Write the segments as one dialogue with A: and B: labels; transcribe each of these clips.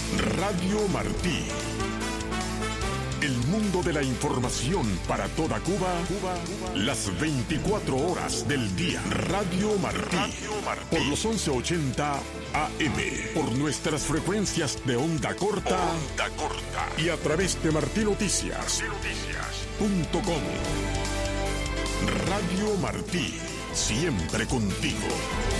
A: Radio Martí. El mundo de la información para toda Cuba, las 24 horas del día. Radio Martí. Por los 1180 AM. Por nuestras frecuencias de onda corta. Y a través de martinoticias.com. Radio Martí. Siempre contigo.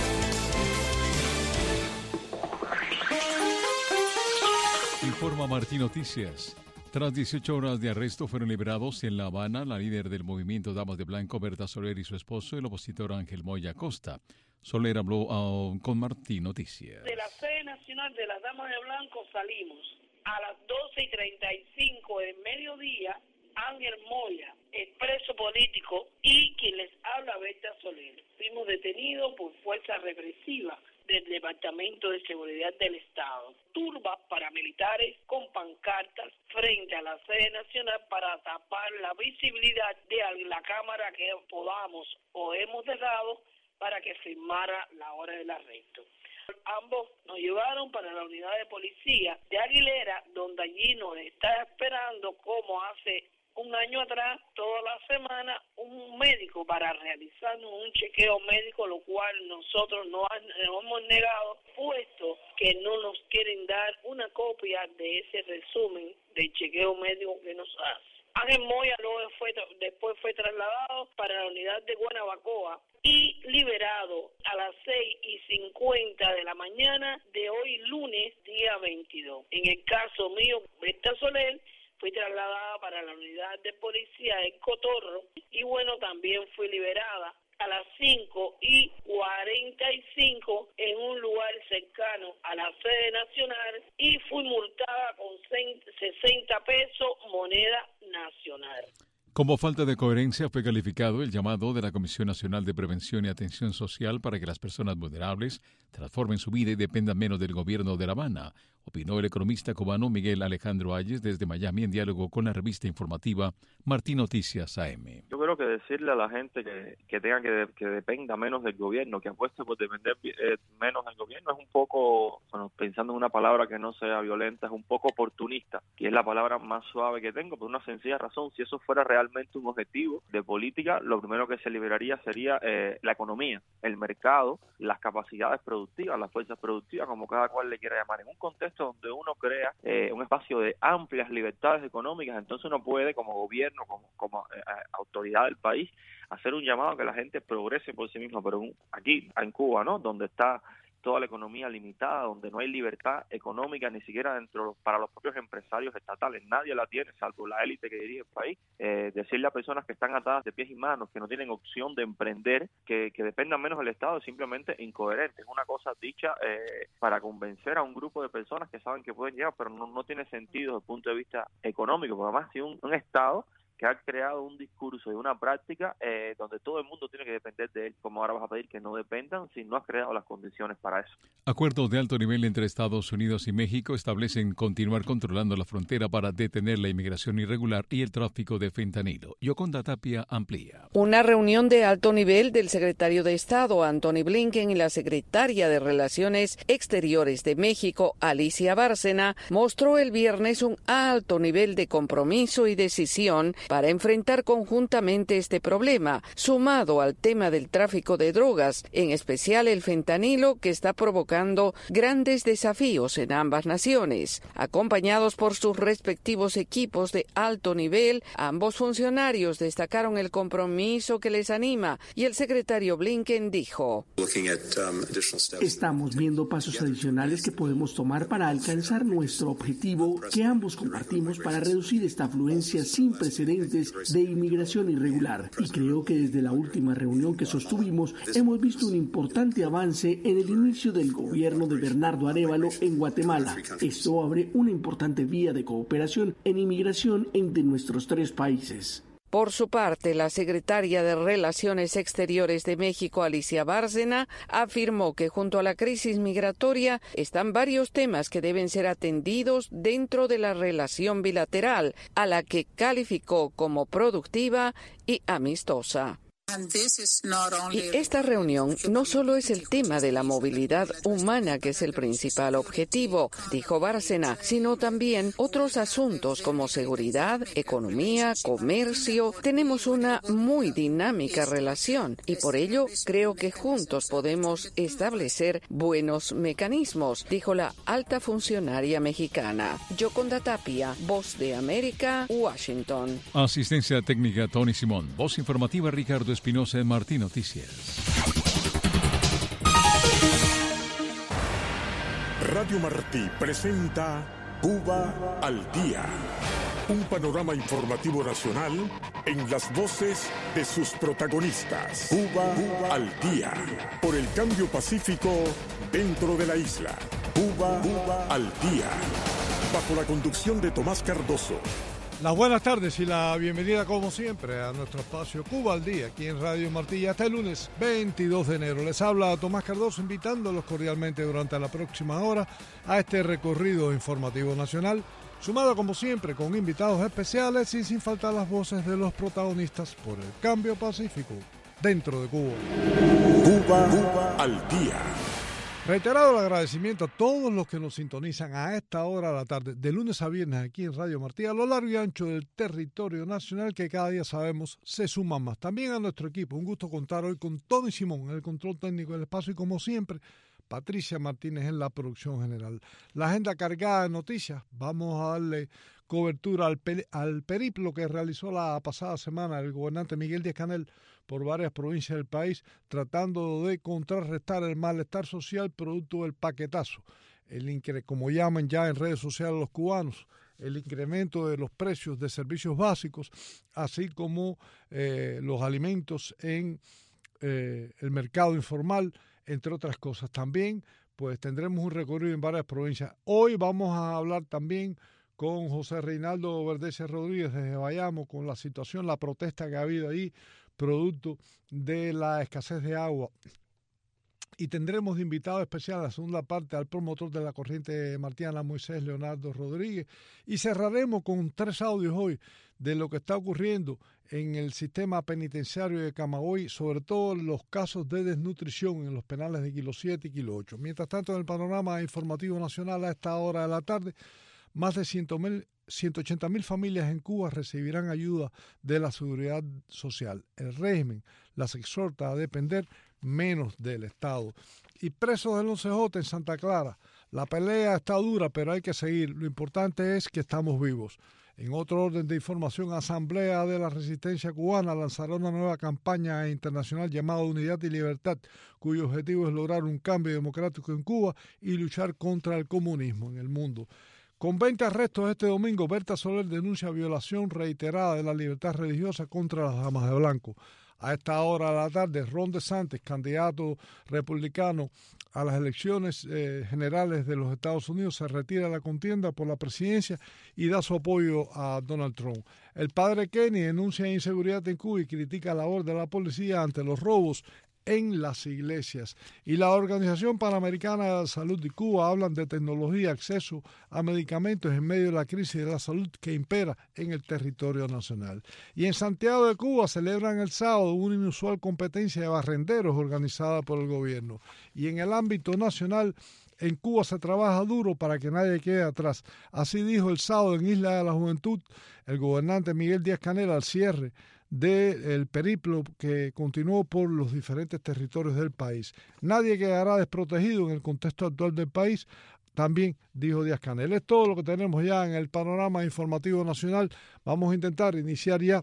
B: Informa Martí Noticias. Tras 18 horas de arresto fueron liberados en La Habana la líder del movimiento Damas de Blanco, Berta Soler, y su esposo, el opositor Ángel Moya Acosta. Soler habló con Martí Noticias.
C: De la sede nacional de las Damas de Blanco salimos a las 12:35 del mediodía. Ángel Moya, expreso político, y quien les habla, Berta Soler. Fuimos detenidos por fuerza represiva del Departamento de Seguridad del Estado. Turbas paramilitares con pancartas frente a la sede nacional para tapar la visibilidad de la cámara que podamos o hemos dejado para que firmara la hora del arresto. Ambos nos llevaron para la unidad de policía de Aguilera, donde allí nos está esperando, como hace un año atrás, toda la semana, un médico para realizarnos un chequeo médico, lo cual nosotros no hemos negado, puesto que no nos quieren dar una copia de ese resumen del chequeo médico que nos hace. Ángel Moya después fue trasladado para la unidad de Guanabacoa y liberado a las 6:50 de la mañana de hoy, lunes, día 22. En el caso mío, Berta Soler, fui trasladada para la unidad de policía de Cotorro y también fui liberada a las 5:45 en un lugar cercano a la sede nacional y fui multada con 60 pesos moneda nacional.
B: Como falta de coherencia fue calificado el llamado de la Comisión Nacional de Prevención y Atención Social para que las personas vulnerables transformen su vida y dependan menos del gobierno de La Habana, opinó el economista cubano Miguel Alejandro Ayes desde Miami en diálogo con la revista informativa Martí Noticias AM.
D: Yo creo que decirle a la gente que tenga que dependa menos del gobierno, que apueste por depender menos del gobierno, es un poco, pensando en una palabra que no sea violenta, es un poco oportunista, y es la palabra más suave que tengo, por una sencilla razón. Si eso fuera realmente un objetivo de política, lo primero que se liberaría sería la economía, el mercado, las capacidades productivas, las fuerzas productivas, como cada cual le quiera llamar. En un contexto donde uno crea un espacio de amplias libertades económicas, entonces uno puede, como gobierno, como autoridad del país, hacer un llamado a que la gente progrese por sí misma. Pero aquí, en Cuba, ¿no?, donde está toda la economía limitada, donde no hay libertad económica ni siquiera para los propios empresarios estatales, nadie la tiene, salvo la élite que dirige el país. Decirle a personas que están atadas de pies y manos, que no tienen opción de emprender, que dependan menos del Estado, es simplemente incoherente. Es una cosa dicha para convencer a un grupo de personas que saben que pueden llegar, pero no tiene sentido desde el punto de vista económico, porque además si un Estado que ha creado un discurso y una práctica donde todo el mundo tiene que depender de él, como ahora vas a pedir que no dependan si no has creado las condiciones para eso.
B: Acuerdos de alto nivel entre Estados Unidos y México establecen continuar controlando la frontera para detener la inmigración irregular y el tráfico de fentanilo. Yoconda Tapia amplía.
E: Una reunión de alto nivel del secretario de Estado, Antony Blinken, y la secretaria de Relaciones Exteriores de México, Alicia Bárcena, mostró el viernes un alto nivel de compromiso y decisión para enfrentar conjuntamente este problema, sumado al tema del tráfico de drogas, en especial el fentanilo, que está provocando grandes desafíos en ambas naciones. Acompañados por sus respectivos equipos de alto nivel, ambos funcionarios destacaron el compromiso que les anima, y el secretario Blinken dijo:
F: Estamos viendo pasos adicionales que podemos tomar para alcanzar nuestro objetivo que ambos compartimos para reducir esta afluencia sin precedentes de inmigración irregular. Y creo que desde la última reunión que sostuvimos hemos visto un importante avance en el inicio del gobierno de Bernardo Arévalo en Guatemala. Esto abre una importante vía de cooperación en inmigración entre nuestros tres países.
E: Por su parte, la secretaria de Relaciones Exteriores de México, Alicia Bárcena, afirmó que junto a la crisis migratoria están varios temas que deben ser atendidos dentro de la relación bilateral, a la que calificó como productiva y amistosa. Y esta reunión no solo es el tema de la movilidad humana, que es el principal objetivo, dijo Bárcena, sino también otros asuntos como seguridad, economía, comercio. Tenemos una muy dinámica relación y por ello creo que juntos podemos establecer buenos mecanismos, dijo la alta funcionaria mexicana. Yoconda Tapia, Voz de América, Washington.
B: Asistencia técnica Tony Simón. Voz informativa Ricardo Espinosa en Martí Noticias.
A: Radio Martí presenta Cuba al Día. Un panorama informativo nacional en las voces de sus protagonistas. Cuba al Día. Por el cambio pacífico dentro de la isla. Cuba al Día. Bajo la conducción de Tomás Cardoso.
G: Las buenas tardes y la bienvenida como siempre a nuestro espacio Cuba al Día, aquí en Radio Martí, hasta el lunes 22 de enero. Les habla Tomás Cardoso, invitándolos cordialmente durante la próxima hora a este recorrido informativo nacional, sumado como siempre con invitados especiales y sin faltar las voces de los protagonistas por el cambio pacífico dentro de Cuba.
A: Cuba al Día.
G: Reiterado el agradecimiento a todos los que nos sintonizan a esta hora de la tarde, de lunes a viernes aquí en Radio Martí, a lo largo y ancho del territorio nacional, que cada día sabemos se suman más. También a nuestro equipo, un gusto contar hoy con Tony Simón en el control técnico del espacio y como siempre, Patricia Martínez en la producción general. La agenda cargada de noticias, vamos a darle cobertura al periplo que realizó la pasada semana el gobernante Miguel Díaz-Canel por varias provincias del país, tratando de contrarrestar el malestar social producto del paquetazo, como llaman ya en redes sociales los cubanos, el incremento de los precios de servicios básicos, así como los alimentos en el mercado informal, entre otras cosas. También pues tendremos un recorrido en varias provincias. Hoy vamos a hablar también con José Reinaldo Verdecia Rodríguez desde Bayamo, con la situación, la protesta que ha habido ahí, producto de la escasez de agua. Y tendremos de invitado especial en la segunda parte al promotor de la corriente martiana, Moisés Leonardo Rodríguez. Y cerraremos con 3 audios hoy de lo que está ocurriendo en el sistema penitenciario de Camagüey, sobre todo los casos de desnutrición en los penales de Kilo 7 y Kilo 8. Mientras tanto, en el panorama informativo nacional a esta hora de la tarde, más de 180.000 familias en Cuba recibirán ayuda de la Seguridad Social. El régimen las exhorta a depender menos del Estado. Y presos del 11J en Santa Clara. La pelea está dura, pero hay que seguir. Lo importante es que estamos vivos. En otro orden de información, Asamblea de la Resistencia Cubana lanzará una nueva campaña internacional llamada Unidad y Libertad, cuyo objetivo es lograr un cambio democrático en Cuba y luchar contra el comunismo en el mundo. Con 20 arrestos este domingo, Berta Soler denuncia violación reiterada de la libertad religiosa contra las damas de blanco. A esta hora de la tarde, Ron DeSantis, candidato republicano a las elecciones generales de los Estados Unidos, se retira de la contienda por la presidencia y da su apoyo a Donald Trump. El padre Kenny denuncia inseguridad en Cuba y critica la labor de la policía ante los robos en las iglesias. Y la Organización Panamericana de la Salud de Cuba hablan de tecnología, acceso a medicamentos en medio de la crisis de la salud que impera en el territorio nacional. Y en Santiago de Cuba celebran el sábado una inusual competencia de barrenderos organizada por el gobierno. Y en el ámbito nacional, en Cuba se trabaja duro para que nadie quede atrás. Así dijo el sábado en Isla de la Juventud el gobernante Miguel Díaz-Canel al cierre del periplo que continuó por los diferentes territorios del país. Nadie quedará desprotegido en el contexto actual del país, también dijo Díaz-Canel. Es todo lo que tenemos ya en el panorama informativo nacional. Vamos a intentar iniciar ya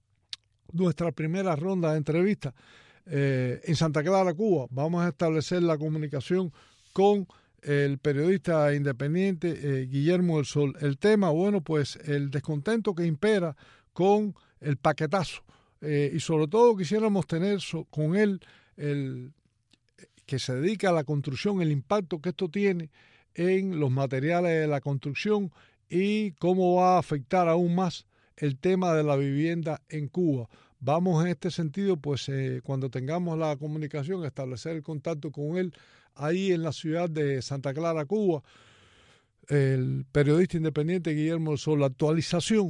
G: nuestra primera ronda de entrevistas en Santa Clara, Cuba. Vamos a establecer la comunicación con el periodista independiente Guillermo del Sol. El tema, bueno, pues el descontento que impera con el paquetazo, y sobre todo quisiéramos tener con él, el que se dedica a la construcción, el impacto que esto tiene en los materiales de la construcción y cómo va a afectar aún más el tema de la vivienda en Cuba. Vamos en este sentido, pues cuando tengamos la comunicación, establecer el contacto con él ahí en la ciudad de Santa Clara, Cuba. El periodista independiente Guillermo del Sol, la actualización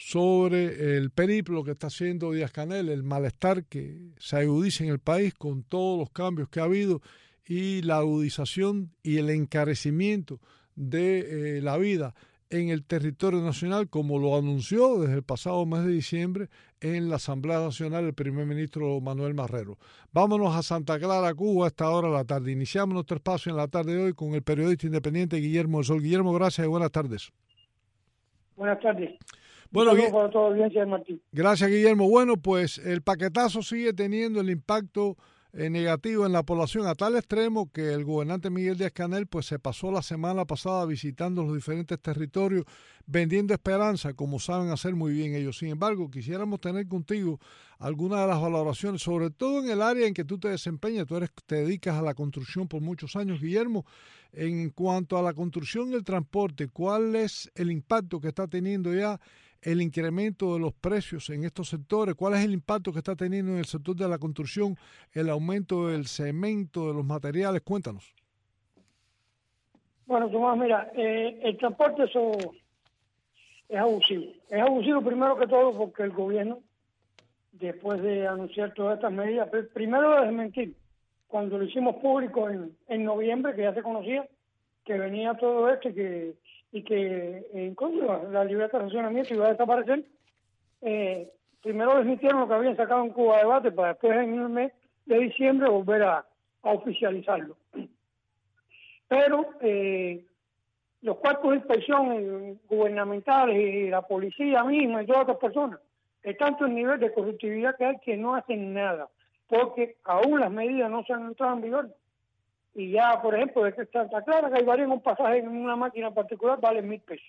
G: sobre el periplo que está haciendo Díaz-Canel, el malestar que se agudiza en el país con todos los cambios que ha habido y la agudización y el encarecimiento de la vida en el territorio nacional, como lo anunció desde el pasado mes de diciembre en la Asamblea Nacional el primer ministro Manuel Marrero. Vámonos a Santa Clara, Cuba, a esta hora de la tarde. Iniciamos nuestro espacio en la tarde de hoy con el periodista independiente Guillermo del Sol. Guillermo, gracias y buenas tardes.
H: Buenas tardes.
G: Bueno,
H: para toda la audiencia de Martín.
G: Gracias, Guillermo. Bueno, pues el paquetazo sigue teniendo el impacto negativo en la población a tal extremo que el gobernante Miguel Díaz-Canel pues se pasó la semana pasada visitando los diferentes territorios, vendiendo esperanza, como saben hacer muy bien ellos. Sin embargo, quisiéramos tener contigo algunas de las valoraciones, sobre todo en el área en que tú te desempeñas. Te dedicas a la construcción por muchos años, Guillermo. En cuanto a la construcción y el transporte, ¿cuál es el impacto que está teniendo ya el incremento de los precios en estos sectores? ¿Cuál es el impacto que está teniendo en el sector de la construcción, el aumento del cemento, de los materiales? Cuéntanos.
H: Bueno, Tomás, mira, el transporte eso es abusivo. Es abusivo primero que todo porque el gobierno, después de anunciar todas estas medidas, primero de desmentir, cuando lo hicimos público en noviembre, que ya se conocía que venía todo esto y que en contra la libertad de racionamiento iba a desaparecer, primero desmintieron lo que habían sacado en Cuba Debate para después en el mes de diciembre volver a oficializarlo. Pero los cuerpos de inspección gubernamentales y la policía misma y todas otras personas, es tanto el nivel de corruptividad que hay que no hacen nada, porque aún las medidas no se han entrado en vigor. Y ya, por ejemplo, de que está clara que hay varios en un pasaje en una máquina particular vale 1,000 pesos.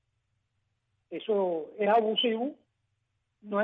H: Eso es abusivo. No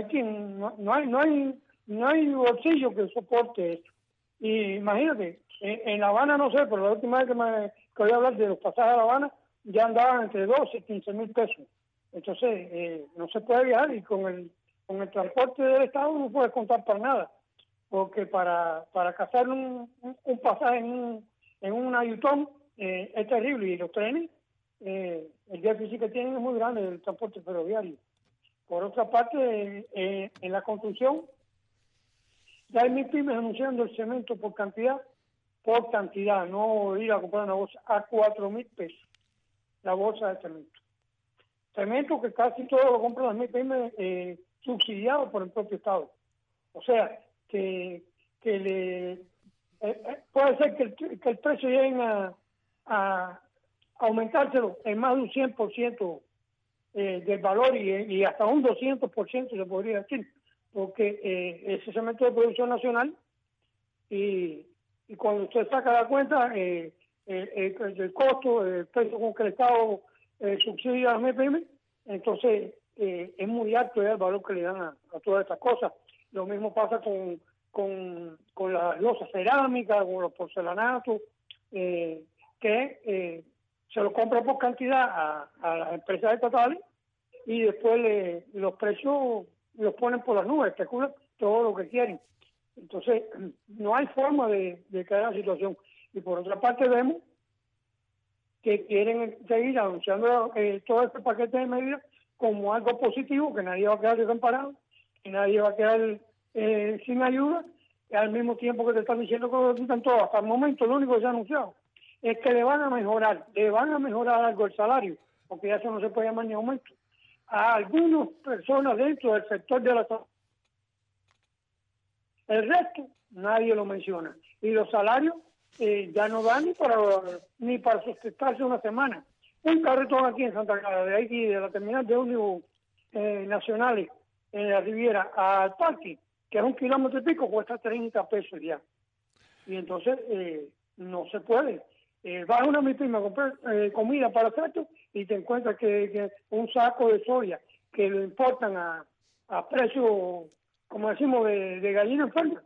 H: hay bolsillo que soporte eso. Y imagínate, en La Habana no sé, pero la última vez que voy a hablar de los pasajes a La Habana ya andaban entre 12 y 15,000 pesos. Entonces no se puede viajar y con el transporte del Estado no puedes contar para nada. Porque para cazar un pasaje en un ayutón es terrible, y los trenes, el déficit que tienen es muy grande del transporte ferroviario. Por otra parte, en la construcción, ya hay MIPYMES anunciando el cemento por cantidad, no ir a comprar una bolsa, a 4,000 pesos la bolsa de cemento. Cemento que casi todo lo compran las MIPYMES subsidiado por el propio Estado. O sea, que puede ser que el precio lleguen a aumentárselo en más de un 100% del valor y hasta un 200% se podría decir, porque ese cemento de producción nacional y cuando usted saca la cuenta el costo, el precio con que el Estado subsidia a las MIPYMES, entonces es muy alto el valor que le dan a todas estas cosas. Lo mismo pasa con las losas cerámicas, con los porcelanatos, que se los compra por cantidad a las empresas estatales y después los precios los ponen por las nubes, especulan todo lo que quieren. Entonces, no hay forma de caer en la situación. Y por otra parte vemos que quieren seguir anunciando todo este paquete de medidas como algo positivo, que nadie va a quedar desamparado, que nadie va a quedar sin ayuda, y al mismo tiempo que te están diciendo que lo quitan todo. Hasta el momento lo único que se ha anunciado es que le van a mejorar algo el salario, porque eso no se puede llamar ni aumento, a algunas personas dentro del sector de la salud. El resto nadie lo menciona. Y los salarios ya no dan ni para sustentarse una semana. Un carretón aquí en Santa Clara, de aquí, de la terminal de ómnibus nacionales en la Riviera al parque, que es 1 kilómetro y pico, cuesta 30 pesos ya. Y entonces no se puede. Vas a una MIPYME a comprar comida para esto y te encuentras que un saco de soya que lo importan a precio, como decimos, de gallina enferma.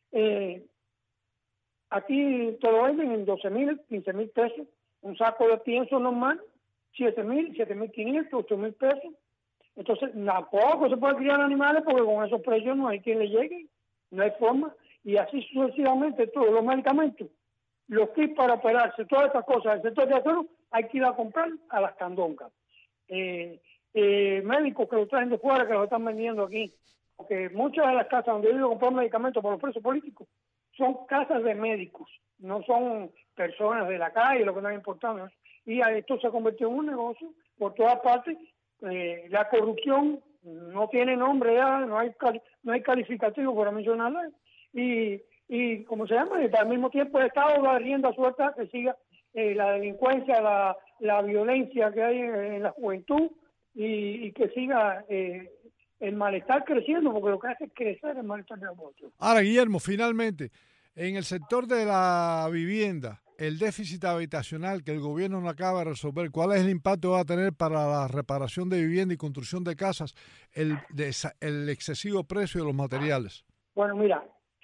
H: Aquí te lo venden en 12,000, 15,000 pesos. Un saco de pienso normal, 7,000, 7,500, 8,000 pesos. Entonces, tampoco se puede criar animales porque con esos precios no hay quien le llegue, no hay forma. Y así sucesivamente, todos los medicamentos, los kits para operarse, todas estas cosas del sector de acero, hay que ir a comprar a las candongas. médicos que lo traen de fuera, que lo están vendiendo aquí. Porque muchas de las casas donde yo he ido a comprar medicamentos por los precios políticos son casas de médicos, no son personas de la calle, lo que no es importante. Y esto se convirtió en un negocio por todas partes. La corrupción no tiene nombre ya, no hay calificativo para mencionarla. Y ¿cómo se llama? Y al mismo tiempo el Estado da rienda suelta que siga la delincuencia, la violencia que hay en la juventud y que siga el malestar creciendo, porque lo que hace es crecer el malestar de la población.
G: Ahora, Guillermo, finalmente, en el sector de la vivienda, el déficit habitacional que el gobierno no acaba de resolver, ¿cuál es el impacto que va a tener para la reparación de vivienda y construcción de casas el excesivo precio de los materiales?
H: Bueno, mira,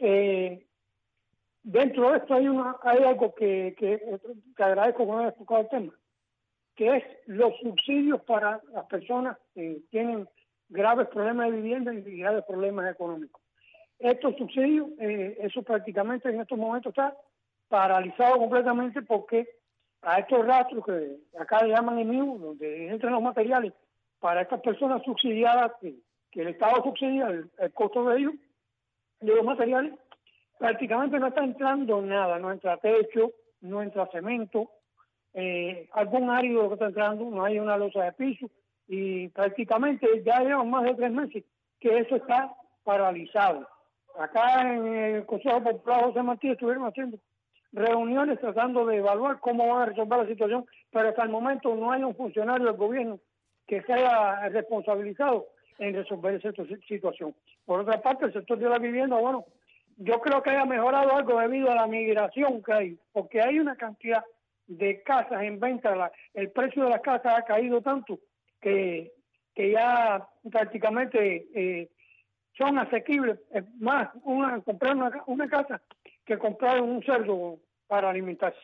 H: dentro de esto hay algo que agradezco que me hayas tocado el tema, que es los subsidios para las personas que tienen graves problemas de vivienda y graves problemas económicos. Estos subsidios, eso prácticamente en estos momentos está paralizado completamente porque a estos rastros que acá le llaman EMIU, donde entran los materiales para estas personas subsidiadas, que el Estado subsidia el costo de ellos, de los materiales, prácticamente no está entrando nada, no entra techo, no entra cemento, algún árido que está entrando, no hay una losa de piso, y prácticamente ya llevan más de 3 meses que eso está paralizado. Acá en el Consejo Popular José Martí estuvieron haciendo reuniones tratando de evaluar cómo van a resolver la situación, pero hasta el momento no hay un funcionario del gobierno que se haya responsabilizado en resolver esa situación. Por otra parte, el sector de la vivienda, bueno, yo creo que haya mejorado algo debido a la migración que hay, porque hay una cantidad de casas en venta, el precio de las casas ha caído tanto que ya prácticamente son asequibles, más comprar una casa que comprar un cerdo para alimentarse.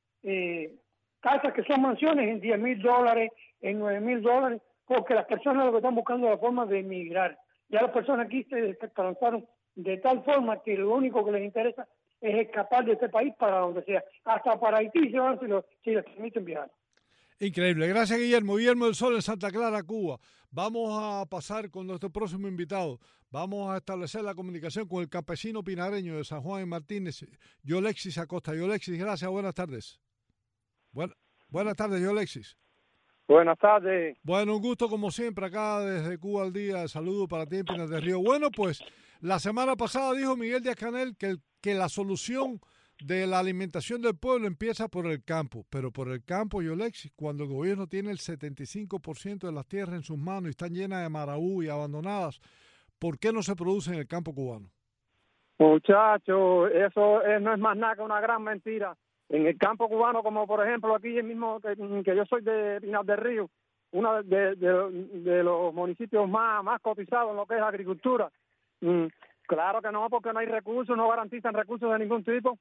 H: Casas que son mansiones en $10,000, en $9,000, porque las personas lo que están buscando es la forma de emigrar. Ya las personas aquí se desesperanzaron de tal forma que lo único que les interesa es escapar de este país para donde sea. Hasta para Haití se van si les permiten viajar.
G: Increíble. Gracias, Guillermo. Guillermo del Sol en Santa Clara, Cuba. Vamos a pasar con nuestro próximo invitado. Vamos a establecer la comunicación con el campesino pinareño de San Juan y Martínez, Yolexis Acosta. Yolexis, gracias. Buenas tardes. Buenas tardes, Yolexis.
I: Buenas tardes.
G: Bueno, un gusto como siempre acá desde Cuba al Día. Saludo para ti en Pinar del Río. Bueno, pues la semana pasada dijo Miguel Díaz-Canel que la solución de la alimentación del pueblo empieza por el campo, pero por el campo, Yolexis, cuando el gobierno tiene el 75% de las tierras en sus manos y están llenas de maraú y abandonadas, ¿por qué no se produce en el campo cubano?
I: Muchachos, eso no es más nada que una gran mentira. En el campo cubano, como por ejemplo aquí mismo, que yo soy de Pinar del Río, uno de los municipios más cotizados en lo que es agricultura. Claro que no, porque no hay recursos, no garantizan recursos de ningún tipo.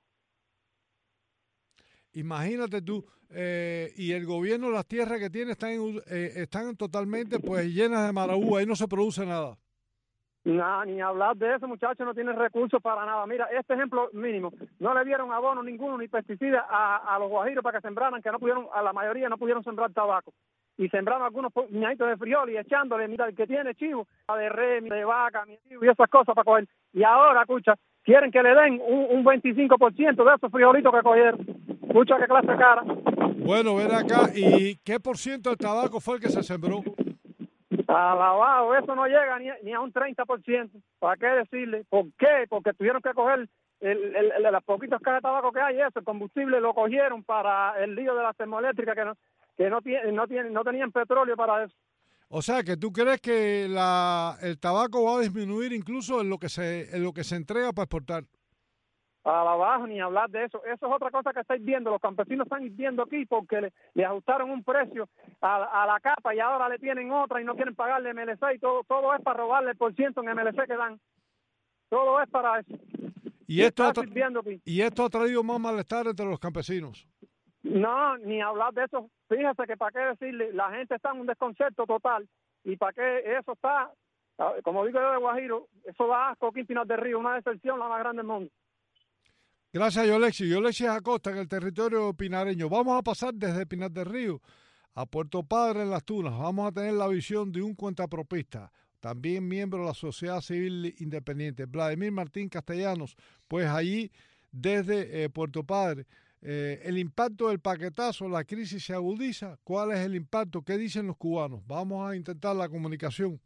G: Imagínate tú, y el gobierno, las tierras que tiene están totalmente pues llenas de maraú, ahí no se produce nada.
I: Nada, ni hablar de eso, muchachos, no tienen recursos para nada. Mira, este ejemplo mínimo, no le dieron abono ninguno, ni pesticidas a los guajiros para que sembraran, que no pudieron, a la mayoría no pudieron sembrar tabaco. Y sembraron algunos puñaditos de friol y echándole, mira, el que tiene chivo, de res, de vaca, y esas cosas para coger. Y ahora, escucha, quieren que le den un 25% de esos frijolitos que cogieron. Escucha qué clase cara.
G: Bueno, ven acá, ¿y qué por ciento del tabaco fue el que se sembró?
I: Alabado, eso no llega ni a un 30%. ¿Para qué decirle? ¿Por qué? Porque tuvieron que coger las poquitas cajas de tabaco que hay, eso, el combustible lo cogieron para el lío de las termoeléctricas que no tenían petróleo para eso.
G: O sea, que tú crees que el tabaco va a disminuir incluso en lo que se entrega para exportar.
I: A la baja, ni hablar de eso. Eso es otra cosa que estáis viendo. Los campesinos están viendo aquí porque le ajustaron un precio a la capa y ahora le tienen otra y no quieren pagarle MLC y todo es para robarle el % en MLC que dan. Todo es para eso.
G: ¿Y esto ha traído más malestar entre los campesinos?
I: No, ni hablar de eso. Fíjese que para qué decirle, la gente está en un desconcerto total y para qué eso está, como digo yo de Guajiro, eso da asco aquí en Pinar del Río, una decepción la más grande del mundo.
G: Gracias, Yolexis. Yolexis Acosta, en el territorio pinareño. Vamos a pasar desde Pinar del Río a Puerto Padre en Las Tunas. Vamos a tener la visión de un cuentapropista, también miembro de la Sociedad Civil Independiente, Vladimir Martín Castellanos, pues allí desde Puerto Padre. El impacto del paquetazo, la crisis se agudiza. ¿Cuál es el impacto? ¿Qué dicen los cubanos? Vamos a intentar la comunicación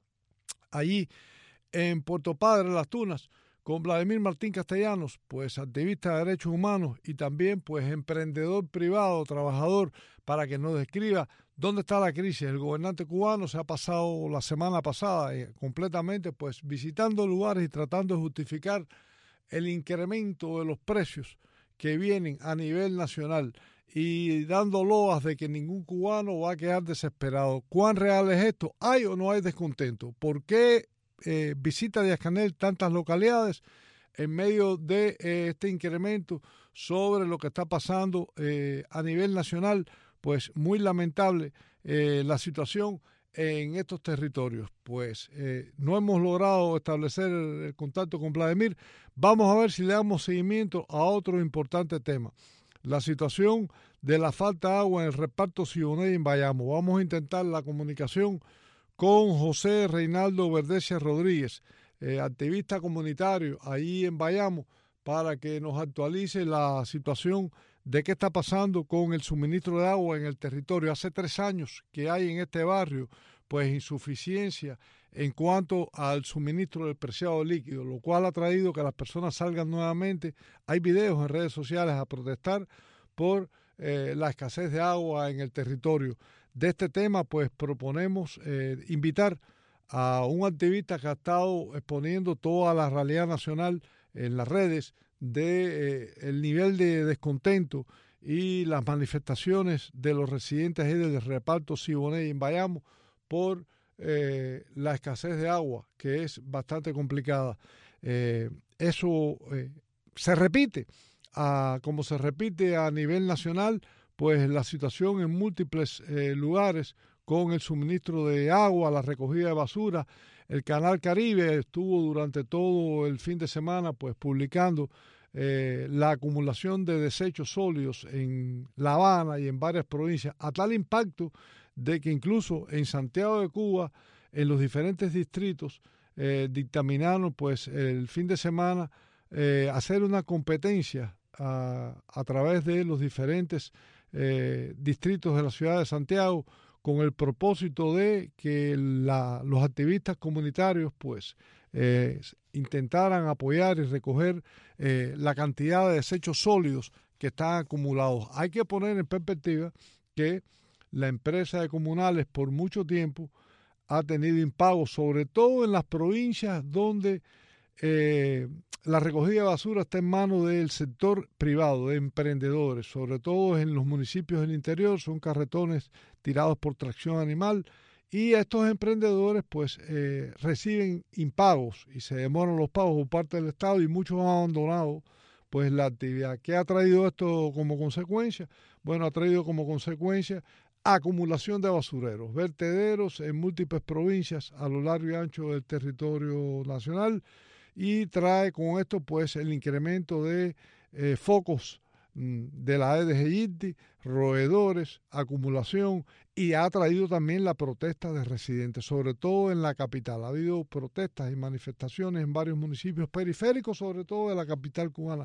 G: allí en Puerto Padre, Las Tunas, con Vladimir Martín Castellanos, pues activista de derechos humanos y también pues emprendedor privado, trabajador, para que nos describa dónde está la crisis. El gobernante cubano se ha pasado la semana pasada completamente pues visitando lugares y tratando de justificar el incremento de los precios que vienen a nivel nacional y dando loas de que ningún cubano va a quedar desesperado. ¿Cuán real es esto? ¿Hay o no hay descontento? ¿Por qué visita Díaz-Canel tantas localidades en medio de este incremento sobre lo que está pasando a nivel nacional? Pues muy lamentable la situación en estos territorios. Pues no hemos logrado establecer el contacto con Vladimir. Vamos a ver si le damos seguimiento a otro importante tema, la situación de la falta de agua en el reparto Siboney en Bayamo. Vamos a intentar la comunicación con José Reinaldo Verdecia Rodríguez, activista comunitario ahí en Bayamo, para que nos actualice la situación de qué está pasando con el suministro de agua en el territorio. Hace 3 años que hay en este barrio pues insuficiencia en cuanto al suministro del preciado líquido, lo cual ha traído que las personas salgan nuevamente. Hay videos en redes sociales a protestar por la escasez de agua en el territorio. De este tema pues proponemos invitar a un activista que ha estado exponiendo toda la realidad nacional en las redes de el nivel de descontento y las manifestaciones de los residentes ahí del reparto Siboney en Bayamo por la escasez de agua, que es bastante complicada. Eso se repite, como se repite a nivel nacional, pues la situación en múltiples lugares con el suministro de agua, la recogida de basura. El Canal Caribe estuvo durante todo el fin de semana pues publicando la acumulación de desechos sólidos en La Habana y en varias provincias, a tal impacto de que incluso en Santiago de Cuba, en los diferentes distritos, dictaminaron pues el fin de semana hacer una competencia a través de los diferentes distritos de la ciudad de Santiago, con el propósito de que los activistas comunitarios pues intentaran apoyar y recoger la cantidad de desechos sólidos que están acumulados. Hay que poner en perspectiva que la empresa de comunales por mucho tiempo ha tenido impagos, sobre todo en las provincias donde la recogida de basura está en manos del sector privado, de emprendedores, sobre todo en los municipios del interior. Son carretones tirados por tracción animal y estos emprendedores pues reciben impagos y se demoran los pagos por parte del Estado y muchos han abandonado pues la actividad. ¿Qué ha traído esto como consecuencia? Bueno, ha traído como consecuencia acumulación de basureros, vertederos en múltiples provincias a lo largo y ancho del territorio nacional, y trae con esto pues el incremento de focos de la Aedes aegypti, roedores, acumulación, y ha traído también la protesta de residentes, sobre todo en la capital. Ha habido protestas y manifestaciones en varios municipios periféricos, sobre todo de la capital cubana,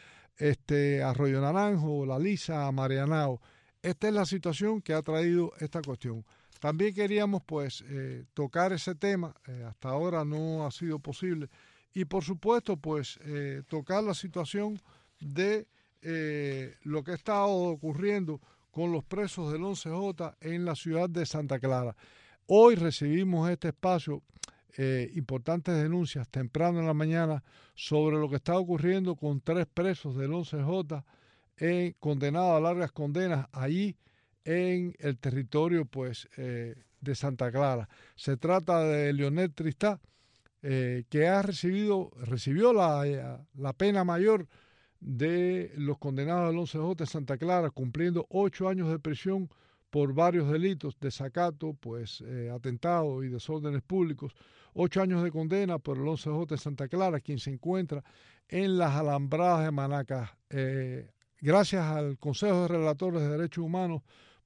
G: Arroyo Naranjo, La Lisa, Marianao. Esta es la situación que ha traído esta cuestión. También queríamos pues tocar ese tema, hasta ahora no ha sido posible, y por supuesto pues tocar la situación de lo que ha estado ocurriendo con los presos del 11J en la ciudad de Santa Clara. Hoy recibimos este espacio, importantes denuncias temprano en la mañana sobre lo que está ocurriendo con 3 presos del 11J condenados a largas condenas allí en el territorio pues de Santa Clara. Se trata de Leonel Tristá, que recibió la pena mayor de los condenados del 11J de Santa Clara, cumpliendo 8 años de prisión por varios delitos: desacato, pues atentado y desórdenes públicos. 8 años de condena por el 11J de Santa Clara, quien se encuentra en las alambradas de Manacas. Gracias al Consejo de Relatores de Derechos Humanos,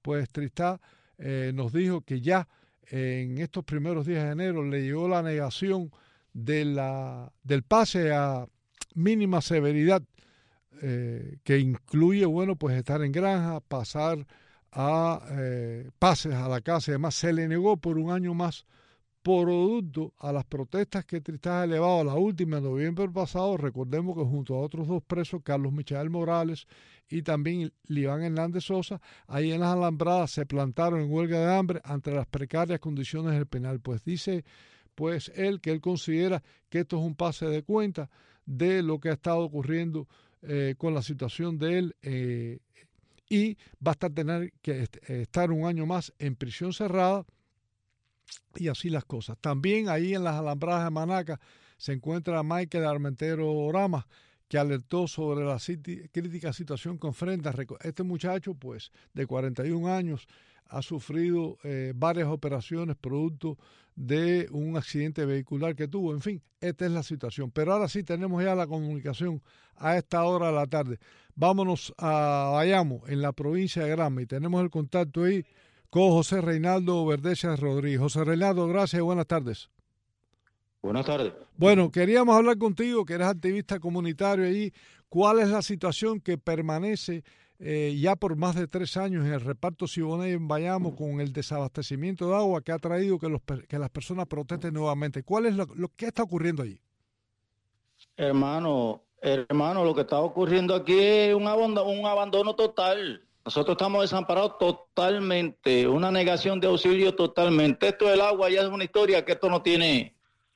G: pues Tristá nos dijo que ya en estos primeros días de enero le llegó la negación del pase a mínima severidad, que incluye, bueno, pues estar en granja, pasar a pases a la casa y demás. Se le negó por un año más, producto a las protestas que Tristán ha elevado. La última en noviembre pasado, recordemos que junto a otros dos presos, Carlos Michael Morales y también Liván Hernández Sosa, ahí en las Alambradas se plantaron en huelga de hambre ante las precarias condiciones del penal. Pues dice pues él que él considera que esto es un pase de cuenta de lo que ha estado ocurriendo con la situación de él, y basta tener que estar un año más en prisión cerrada, y así las cosas. También ahí en las Alambradas de Manaca se encuentra Michael Armentero Oramas, que alertó sobre la crítica situación que enfrenta. Este muchacho, pues, de 41 años, ha sufrido varias operaciones producto de un accidente vehicular que tuvo. En fin, esta es la situación. Pero ahora sí tenemos ya la comunicación a esta hora de la tarde. Vámonos a Bayamo, en la provincia de Granma, y tenemos el contacto ahí con José Reinaldo Verdecia Rodríguez. José Reinaldo, gracias y buenas tardes.
J: Buenas tardes.
G: Bueno, queríamos hablar contigo, que eres activista comunitario allí. ¿Cuál es la situación que permanece ya por más de 3 años en el reparto Siboney en Bayamo, con el desabastecimiento de agua que ha traído que las personas protesten nuevamente? ¿Cuál es lo que está ocurriendo allí?
J: Hermano, lo que está ocurriendo aquí es un abandono total. Nosotros estamos desamparados totalmente, una negación de auxilio totalmente. Esto del agua ya es una historia que esto no tiene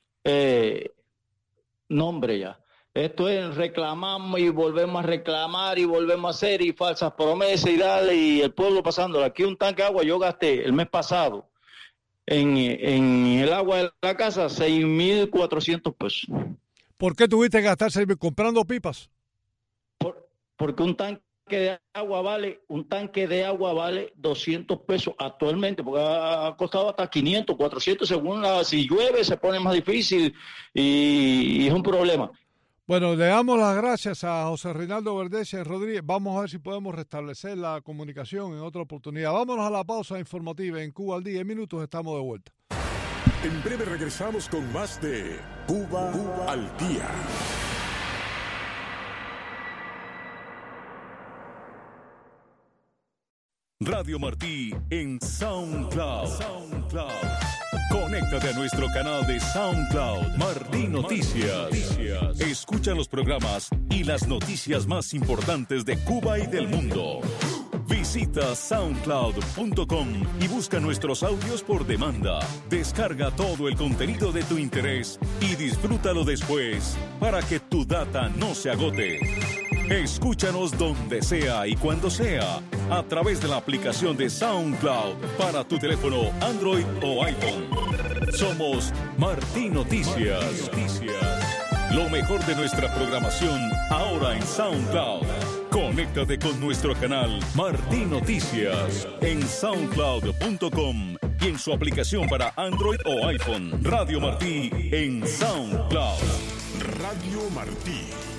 J: nombre ya. Esto es reclamamos y volvemos a reclamar y volvemos a hacer y falsas promesas y dale, y el pueblo pasando. Aquí un tanque de agua yo gasté el mes pasado en el agua de la casa 6,400 pesos.
G: ¿Por qué tuviste que gastar comprando pipas?
J: Porque un tanque de agua vale 200 pesos actualmente, porque ha costado hasta 500, 400 según si llueve se pone más difícil y es un problema.
G: Bueno, le damos las gracias a José Reinaldo Verdecia Rodríguez. Vamos a ver si podemos restablecer la comunicación en otra oportunidad. Vámonos a la pausa informativa en Cuba al Día. En minutos estamos de vuelta.
A: En breve regresamos con más de Cuba al Día. Radio Martí en SoundCloud. Conéctate a nuestro canal de SoundCloud, Martí Noticias. Escucha los programas y las noticias más importantes de Cuba y del mundo. Visita soundcloud.com y busca nuestros audios por demanda. Descarga todo el contenido de tu interés y disfrútalo después para que tu data no se agote. Escúchanos donde sea y cuando sea a través de la aplicación de SoundCloud para tu teléfono Android o iPhone. Somos Martí Noticias. Lo mejor de nuestra programación ahora en SoundCloud. Conéctate con nuestro canal Martí Noticias en soundcloud.com y en su aplicación para Android o iPhone. Radio Martí en SoundCloud. Radio Martí.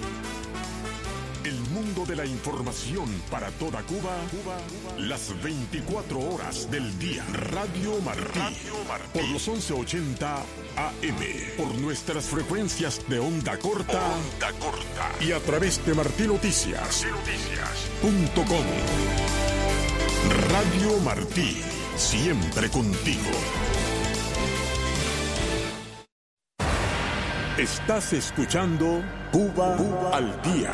A: El mundo de la información para toda Cuba, las 24 horas del día. Radio Martí. Por los 1180 AM. Por nuestras frecuencias de onda corta. Y a través de martinoticias.com. Radio Martí. Siempre contigo. Estás escuchando Cuba al Día.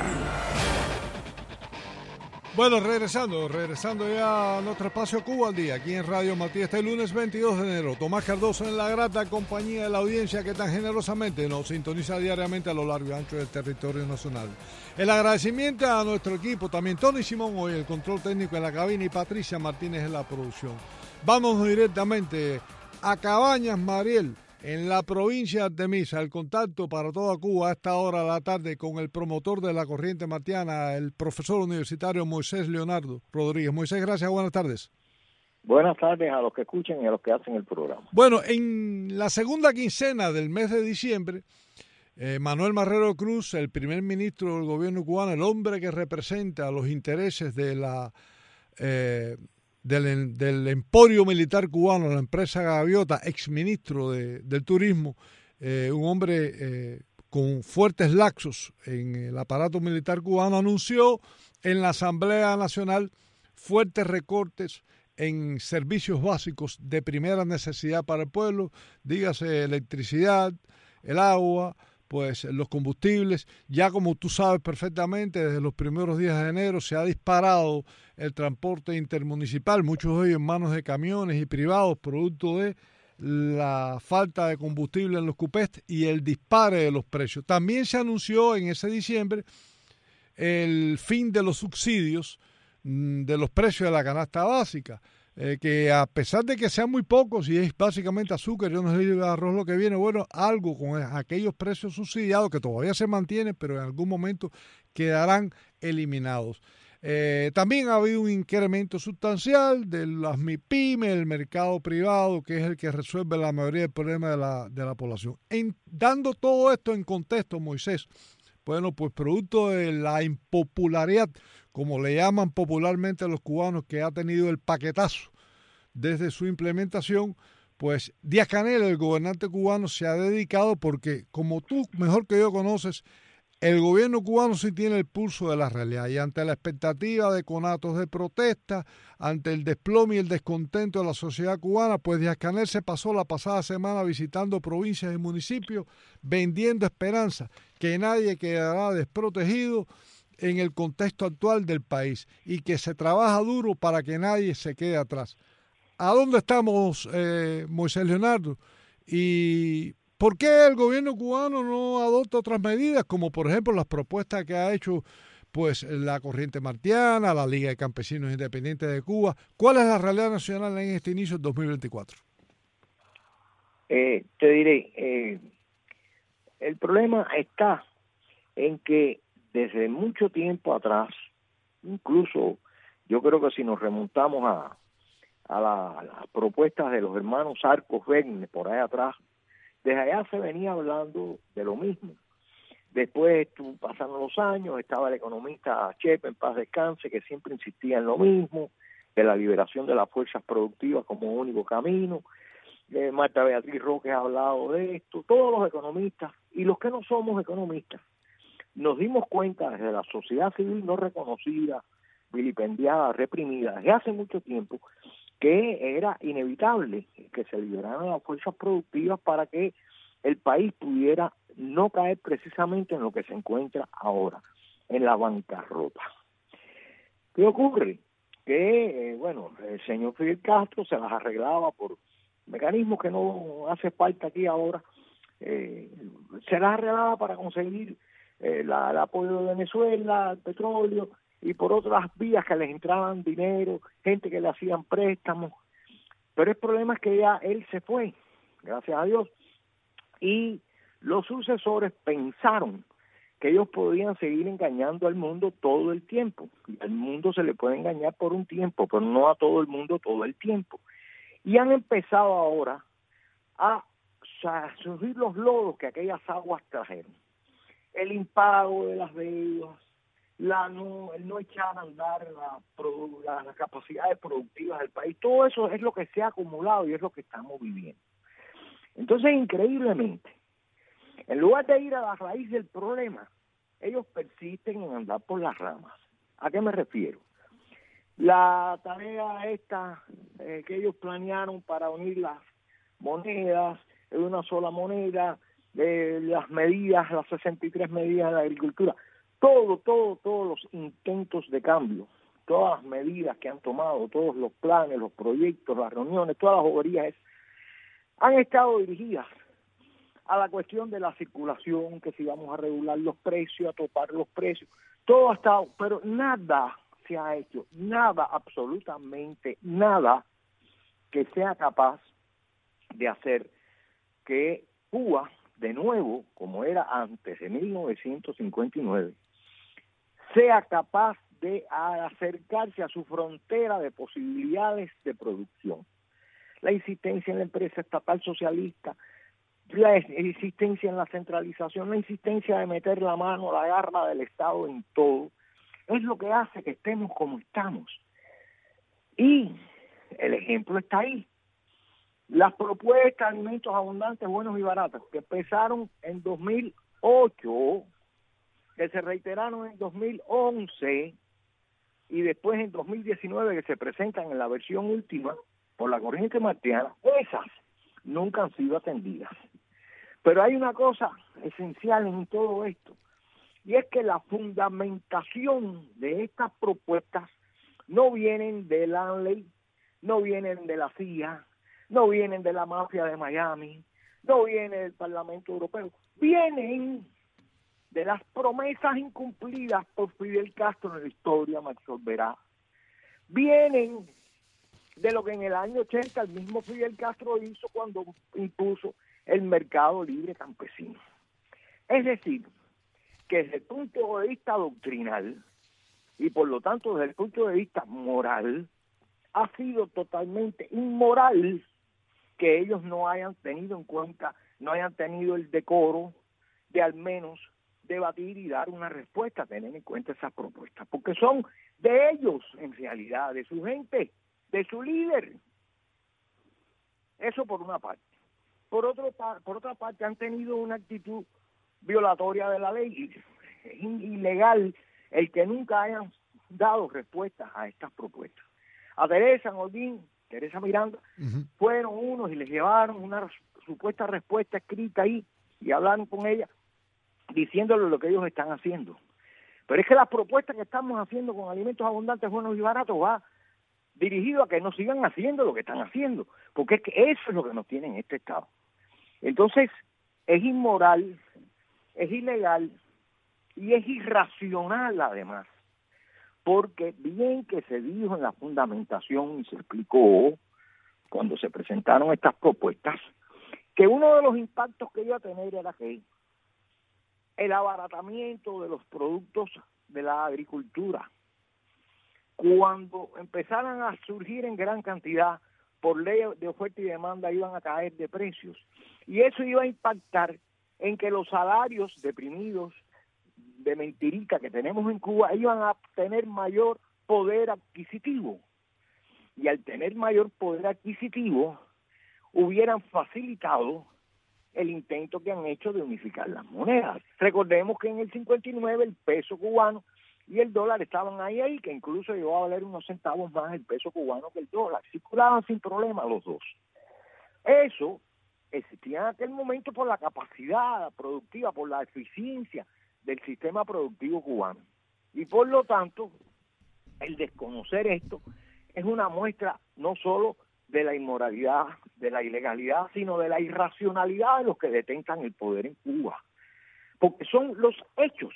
G: Bueno, regresando ya a nuestro espacio Cuba al Día, aquí en Radio Martí, este lunes 22 de enero. Tomás Cardoso en la grata compañía de la audiencia que tan generosamente nos sintoniza diariamente a lo largo y ancho del territorio nacional. El agradecimiento a nuestro equipo, también Tony Simón hoy el control técnico en la cabina y Patricia Martínez en la producción. Vamos directamente a Cabañas Mariel, en la provincia de Artemisa. El contacto para toda Cuba a esta hora de la tarde con el promotor de la corriente martiana, el profesor universitario Moisés Leonardo Rodríguez. Moisés, gracias, buenas tardes.
K: Buenas tardes a los que escuchan y a los que hacen el programa.
G: Bueno, en la segunda quincena del mes de diciembre, Manuel Marrero Cruz, el primer ministro del gobierno cubano, el hombre que representa los intereses de la del emporio militar cubano, la empresa Gaviota, exministro del turismo, un hombre con fuertes laxos en el aparato militar cubano, anunció en la Asamblea Nacional fuertes recortes en servicios básicos de primera necesidad para el pueblo, dígase electricidad, el agua, pues los combustibles. Ya como tú sabes perfectamente, desde los primeros días de enero se ha disparado el transporte intermunicipal, muchos de ellos en manos de camiones y privados, producto de la falta de combustible en los cupés y el dispare de los precios. También se anunció en ese diciembre el fin de los subsidios de los precios de la canasta básica, que a pesar de que sean muy pocos y es básicamente azúcar y unos litros de arroz lo que viene, bueno, algo con aquellos precios subsidiados que todavía se mantienen, pero en algún momento quedarán eliminados. También ha habido un incremento sustancial de las MIPYME, el mercado privado, que es el que resuelve la mayoría del problema de la población. Dando todo esto en contexto, Moisés, bueno, pues producto de la impopularidad, como le llaman popularmente a los cubanos, que ha tenido el paquetazo desde su implementación, pues Díaz-Canel, el gobernante cubano, se ha dedicado porque, como tú mejor que yo conoces, el gobierno cubano sí tiene el pulso de la realidad y ante la expectativa de conatos de protesta, ante el desplome y el descontento de la sociedad cubana, pues Díaz-Canel se pasó la pasada semana visitando provincias y municipios, vendiendo esperanza, que nadie quedará desprotegido en el contexto actual del país y que se trabaja duro para que nadie se quede atrás. ¿A dónde estamos, Moisés Leonardo? ¿Y por qué el gobierno cubano no adopta otras medidas, como por ejemplo las propuestas que ha hecho pues la Corriente Martiana, la Liga de Campesinos Independientes de Cuba? ¿Cuál es la realidad nacional en este inicio del 2024?
K: Te diré, el problema está en que desde mucho tiempo atrás, incluso yo creo que si nos remontamos a las propuestas de los hermanos Arcos Verne por ahí atrás, desde allá se venía hablando de lo mismo. Después pasaron los años, estaba el economista Chepe, en paz descanse, que siempre insistía en lo mismo, de la liberación de las fuerzas productivas como único camino. Marta Beatriz Roque ha hablado de esto, todos los economistas y los que no somos economistas. Nos dimos cuenta desde la sociedad civil no reconocida, vilipendiada, reprimida, desde hace mucho tiempo, que era inevitable que se liberaran las fuerzas productivas para que el país pudiera no caer precisamente en lo que se encuentra ahora, en la bancarrota. ¿Qué ocurre? Que, el señor Fidel Castro se las arreglaba por mecanismos que no hace falta aquí ahora, se las arreglaba para conseguir el apoyo de Venezuela, el petróleo, y por otras vías que les entraban dinero, gente que le hacían préstamos. Pero el problema es que ya él se fue, gracias a Dios, y los sucesores pensaron que ellos podían seguir engañando al mundo todo el tiempo. Y al mundo se le puede engañar por un tiempo, pero no a todo el mundo todo el tiempo. Y han empezado ahora a surgir los lodos que aquellas aguas trajeron. El impago de las deudas, el no echar a andar las capacidades productivas del país, todo eso es lo que se ha acumulado y es lo que estamos viviendo. Entonces, increíblemente, en lugar de ir a la raíz del problema, ellos persisten en andar por las ramas. ¿A qué me refiero? La tarea esta que ellos planearon para unir las monedas en una sola moneda, las medidas, las 63 medidas de la agricultura, todos los intentos de cambio, todas las medidas que han tomado, todos los planes, los proyectos, las reuniones, todas las boberías han estado dirigidas a la cuestión de la circulación, que si vamos a regular los precios, a topar los precios, todo ha estado, pero nada se ha hecho, nada, absolutamente nada que sea capaz de hacer que Cuba, de nuevo, como era antes de 1959, sea capaz de acercarse a su frontera de posibilidades de producción. La insistencia en la empresa estatal socialista, la insistencia en la centralización, la insistencia de meter la mano, la garra del Estado en todo, es lo que hace que estemos como estamos. Y el ejemplo está ahí. Las propuestas de alimentos abundantes, buenos y baratos, que empezaron en 2008, que se reiteraron en 2011 y después en 2019 que se presentan en la versión última por la corriente martiana, esas nunca han sido atendidas. Pero hay una cosa esencial en todo esto, y es que la fundamentación de estas propuestas no vienen de la ley, no vienen de la CIA, no vienen de la mafia de Miami, no vienen del Parlamento Europeo, vienen de las promesas incumplidas por Fidel Castro en la historia, Max Olvera, vienen de lo que en el año 80 el mismo Fidel Castro hizo cuando impuso el mercado libre campesino. Es decir, que desde el punto de vista doctrinal y por lo tanto desde el punto de vista moral, ha sido totalmente inmoral que ellos no hayan tenido en cuenta, no hayan tenido el decoro de al menos debatir y dar una respuesta, tener en cuenta esas propuestas, porque son de ellos en realidad, de su gente, de su líder. Eso por una parte. Por otra parte han tenido una actitud violatoria de la ley. Es ilegal el que nunca hayan dado respuestas a estas propuestas. A Teresa Miranda, fueron unos y les llevaron una supuesta respuesta escrita ahí y hablaron con ella diciéndole lo que ellos están haciendo. Pero es que las propuestas que estamos haciendo con alimentos abundantes, buenos y baratos va dirigido a que no sigan haciendo lo que están haciendo, porque es que eso es lo que nos tiene en este estado. Entonces, es inmoral, es ilegal y es irracional además, porque bien que se dijo en la fundamentación y se explicó cuando se presentaron estas propuestas, que uno de los impactos que iba a tener era que el abaratamiento de los productos de la agricultura, cuando empezaran a surgir en gran cantidad por ley de oferta y demanda, iban a caer de precios. Y eso iba a impactar en que los salarios deprimidos de mentirita que tenemos en Cuba iban a tener mayor poder adquisitivo. Y al tener mayor poder adquisitivo, hubieran facilitado el intento que han hecho de unificar las monedas. Recordemos que en el 59 el peso cubano y el dólar estaban ahí, que incluso llegó a valer unos centavos más el peso cubano que el dólar. Circulaban sin problema los dos. Eso existía en aquel momento por la capacidad productiva, por la eficiencia del sistema productivo cubano. Y por lo tanto, el desconocer esto es una muestra no solo de la inmoralidad, de la ilegalidad, sino de la irracionalidad de los que detentan el poder en Cuba. Porque son los hechos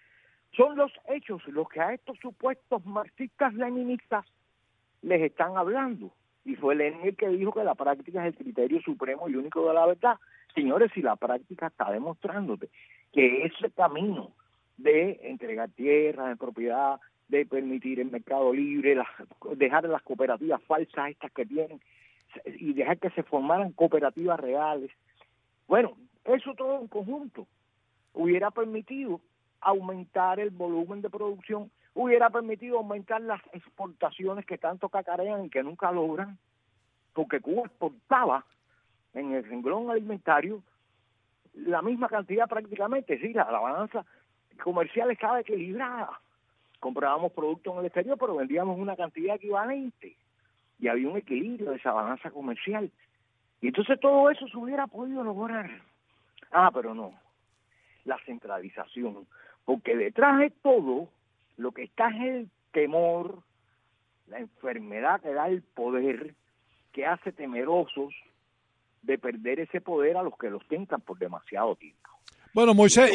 K: los que a estos supuestos marxistas-leninistas les están hablando. Y fue Lenin el que dijo que la práctica es el criterio supremo y único de la verdad. Señores, si la práctica está demostrándote que ese camino de entregar tierras en propiedad, de permitir el mercado libre, dejar las cooperativas falsas estas que tienen y dejar que se formaran cooperativas reales, bueno, eso todo en conjunto hubiera permitido aumentar el volumen de producción, hubiera permitido aumentar las exportaciones que tanto cacarean y que nunca logran, porque Cuba exportaba en el renglón alimentario la misma cantidad prácticamente, sí, la balanza comercial estaba equilibrada. Comprábamos productos en el exterior, pero vendíamos una cantidad equivalente y había un equilibrio de esa balanza comercial. Y entonces todo eso se hubiera podido lograr. Pero no, la centralización, porque detrás de todo lo que está es el temor, la enfermedad que da el poder, que hace temerosos de perder ese poder a los que los tengan por demasiado tiempo.
G: Bueno, Moisés,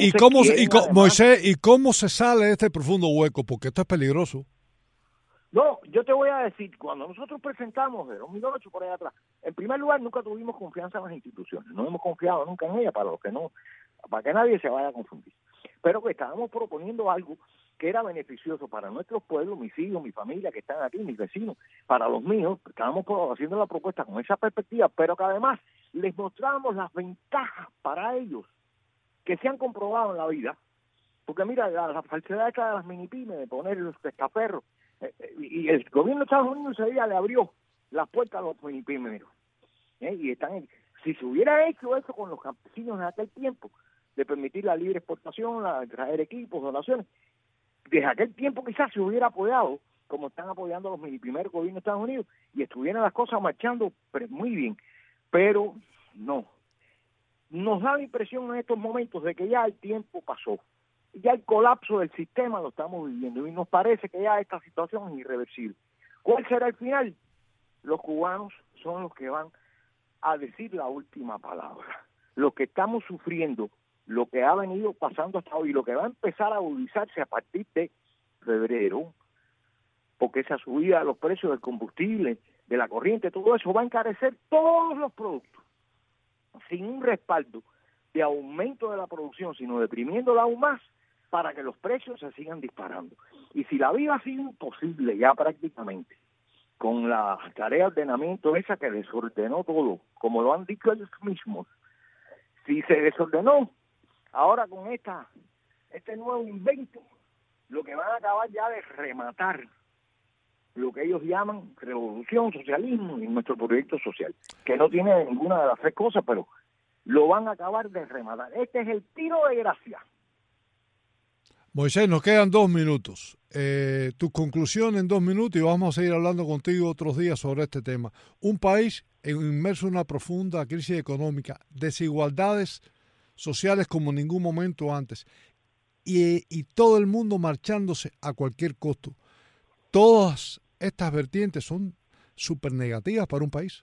G: ¿y cómo se sale de este profundo hueco? Porque esto es peligroso.
K: No, yo te voy a decir, cuando nosotros presentamos de 2008 por allá atrás, en primer lugar nunca tuvimos confianza en las instituciones, no hemos confiado nunca en ellas para que nadie se vaya a confundir. Pero que estábamos proponiendo algo que era beneficioso para nuestros pueblos, mis hijos, mi familia que están aquí, mis vecinos, para los míos, estábamos haciendo la propuesta con esa perspectiva, pero que además les mostrábamos las ventajas para ellos que se han comprobado en la vida, porque mira, la falsedad esta de las minipymes, de poner los pescaperros, y el gobierno de Estados Unidos ese día le abrió las puertas a los primeros. Y si se hubiera hecho eso con los campesinos en aquel tiempo, de permitir la libre exportación, traer equipos, donaciones, desde aquel tiempo quizás se hubiera apoyado, como están apoyando los primeros gobiernos de Estados Unidos, y estuvieran las cosas marchando muy bien. Pero no. Nos da la impresión en estos momentos de que ya el tiempo pasó. Ya el colapso del sistema lo estamos viviendo y nos parece que ya esta situación es irreversible. ¿Cuál será el final? Los cubanos son los que van a decir la última palabra. Lo que estamos sufriendo, lo que ha venido pasando hasta hoy, lo que va a empezar a agudizarse a partir de febrero, porque esa subida de los precios del combustible, de la corriente, todo eso va a encarecer todos los productos, sin un respaldo de aumento de la producción, sino deprimiéndola aún más para que los precios se sigan disparando. Y si la vida ha sido imposible ya prácticamente, con la tarea de ordenamiento esa que desordenó todo, como lo han dicho ellos mismos, si se desordenó, ahora con este nuevo invento, lo que van a acabar ya de rematar lo que ellos llaman revolución, socialismo y nuestro proyecto social, que no tiene ninguna de las tres cosas, pero lo van a acabar de rematar. Este es el tiro de gracia.
G: Moisés, nos quedan 2 minutos. Tu conclusión en 2 minutos y vamos a seguir hablando contigo otros días sobre este tema. Un país inmerso en una profunda crisis económica, desigualdades sociales como en ningún momento antes y todo el mundo marchándose a cualquier costo. Todas estas vertientes son súper negativas para un país.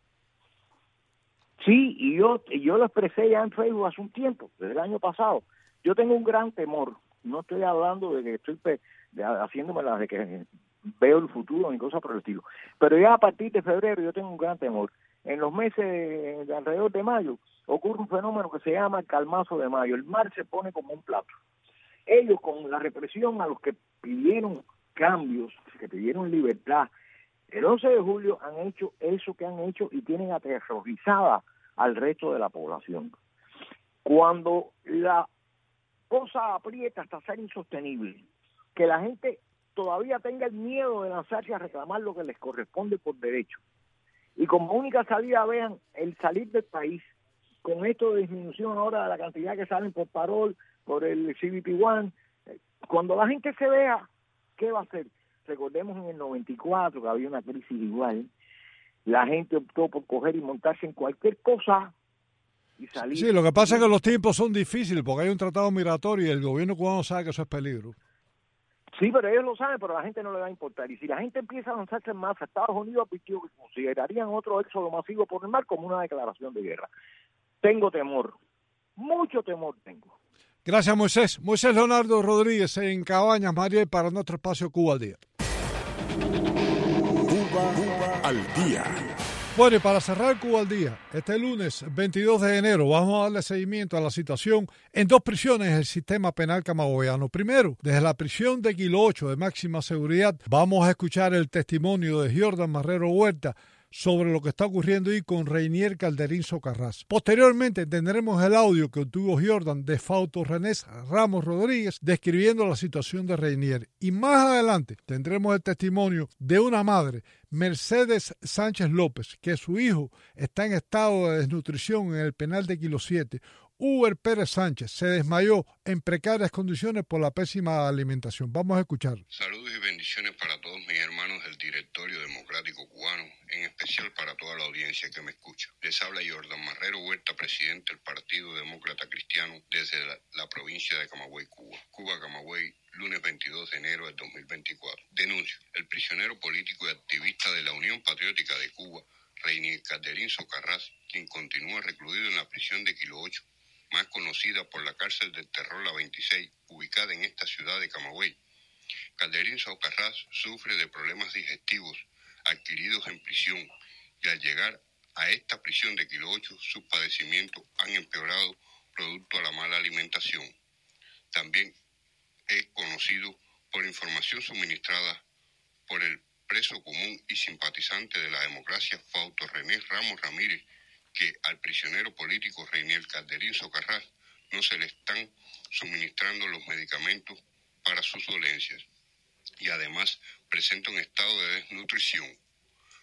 K: Sí, y yo lo expresé ya en Facebook hace un tiempo, desde el año pasado. Yo tengo un gran temor. No estoy hablando de que estoy haciéndome las de que veo el futuro ni cosas por el estilo. Pero ya a partir de febrero yo tengo un gran temor. En los meses de alrededor de mayo ocurre un fenómeno que se llama el calmazo de mayo. El mar se pone como un plato. Ellos con la represión a los que pidieron cambios, que pidieron libertad, el 11 de julio han hecho eso que han hecho y tienen aterrorizada al resto de la población. Cuando la cosa aprieta hasta ser insostenible, que la gente todavía tenga el miedo de lanzarse a reclamar lo que les corresponde por derecho, y como única salida vean el salir del país, con esto de disminución ahora de la cantidad que salen por parol, por el CBP-1, cuando la gente se vea, ¿qué va a hacer? Recordemos en el 94 que había una crisis igual, la gente optó por coger y montarse en cualquier cosa y salir.
G: Sí, lo que pasa es que los tiempos son difíciles porque hay un tratado migratorio y el gobierno cubano sabe que eso es peligro.
K: Sí, pero ellos lo saben, pero a la gente no le va a importar. Y si la gente empieza a lanzarse en masa, Estados Unidos advirtió que considerarían otro éxodo masivo por el mar como una declaración de guerra. Tengo temor, mucho temor tengo.
G: Gracias, Moisés. Moisés Leonardo Rodríguez en Cabañas, Mariel, para nuestro espacio Cuba al Día.
A: Cuba al Día.
G: Bueno, y para cerrar Cuba al Día, este lunes 22 de enero vamos a darle seguimiento a la situación en 2 prisiones del sistema penal camagüeyano. Primero, desde la prisión de Kilo 8 de máxima seguridad, vamos a escuchar el testimonio de Jordan Marrero Huerta sobre lo que está ocurriendo ahí con Reinier Calderín Socarrás. Posteriormente tendremos el audio que obtuvo Jordan de Fausto René Ramos Rodríguez describiendo la situación de Reinier. Y más adelante tendremos el testimonio de una madre, Mercedes Sánchez López, que su hijo está en estado de desnutrición en el penal de Kilo 7. Uber Pérez Sánchez se desmayó en precarias condiciones por la pésima alimentación. Vamos a escuchar.
L: Saludos y bendiciones para todos mis hermanos del Directorio Democrático Cubano, en especial para toda la audiencia que me escucha. Les habla Jordan Marrero Huerta, presidente del Partido Demócrata Cristiano desde la provincia de Camagüey, Cuba. Cuba, Camagüey, lunes 22 de enero del 2024. Denuncio. El prisionero político y activista de la Unión Patriótica de Cuba, Reinier Calderín Socarrás, quien continúa recluido en la prisión de Kilo 8, más conocida por la cárcel del terror La 26, ubicada en esta ciudad de Camagüey. Calderín Socarrás sufre de problemas digestivos adquiridos en prisión y al llegar a esta prisión de Kilo 8 sus padecimientos han empeorado producto a la mala alimentación. También es conocido por información suministrada por el preso común y simpatizante de la democracia Fausto René Ramos Ramírez, que al prisionero político Reinier Calderín Socarrás no se le están suministrando los medicamentos para sus dolencias y además presenta un estado de desnutrición.